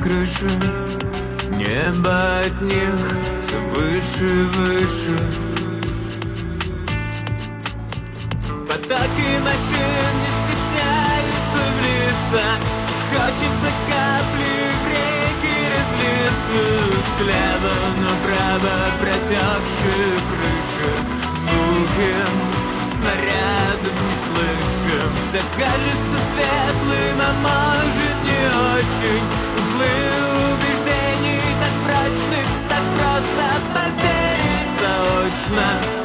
крыши, небо от них все выше и выше. Потоки машин не стесняются влиться, хочется капли в реки разлиться. Слева направо протекшие крыши, звуки снарядов не слышим. Все кажется светлым, а может не очень. Злые убеждения так прочны, так просто поверить заочно.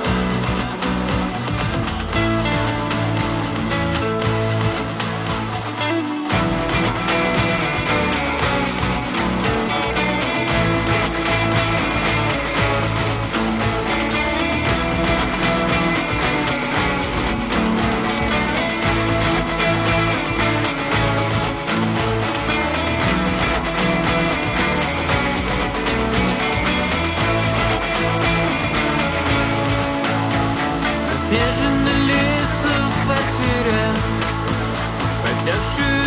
Заснежены лица в квартире, потекшие